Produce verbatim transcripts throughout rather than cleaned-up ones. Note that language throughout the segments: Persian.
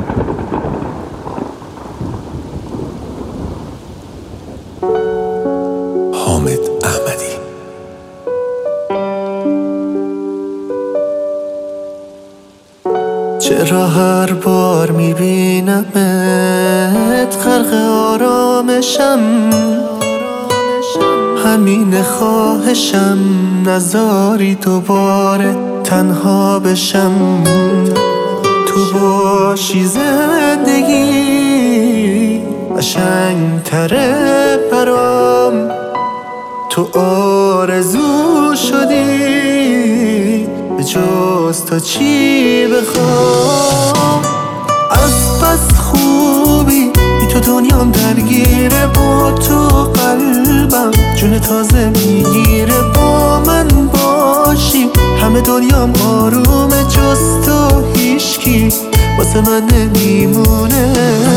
حامد احمدی. چرا هر بار میبینمت غرق آرامشم، همین خواهشم نذاری دوباره تنها بشم. تو باشی زندگی قشنگ‌تره برام، تو آرزو شدی به جز تو چی بخوام. از بس خوبی بی تو دنیام درگیره، با تو قلبم جون تازه میگیره. با من باشی همه دنیام آرومه، جز تو هیچکی واسه من نمیمونه.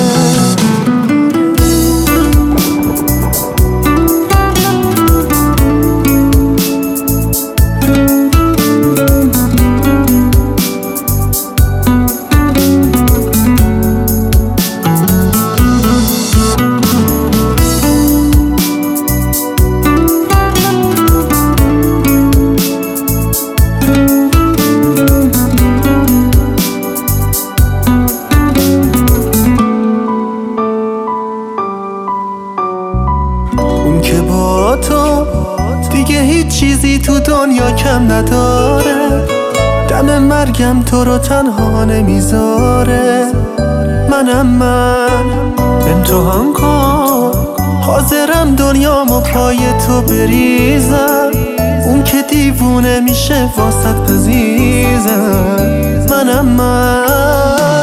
اون که با تو دیگه هیچ چیزی تو دنیا کم نداره، دم مرگم تو رو تنها نمیذاره. منم من امتحان کن، حاضرم دنیامو پای تو بریزم. اون که دیوونه میشه واسط عزیزم. منم من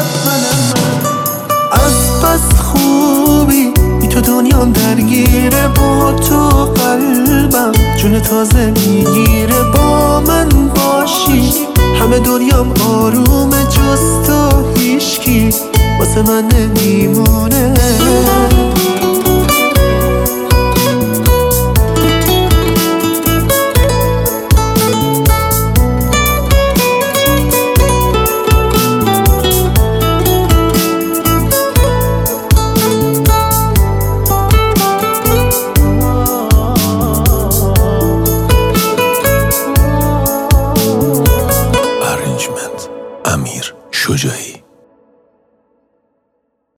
از بس خوبی بی تو دنیام درگیره، با تو قلبم جون تازه میگیره. با من باشی همه دنیام آرومه، جز تو هیچکی واسه من نمیمونه.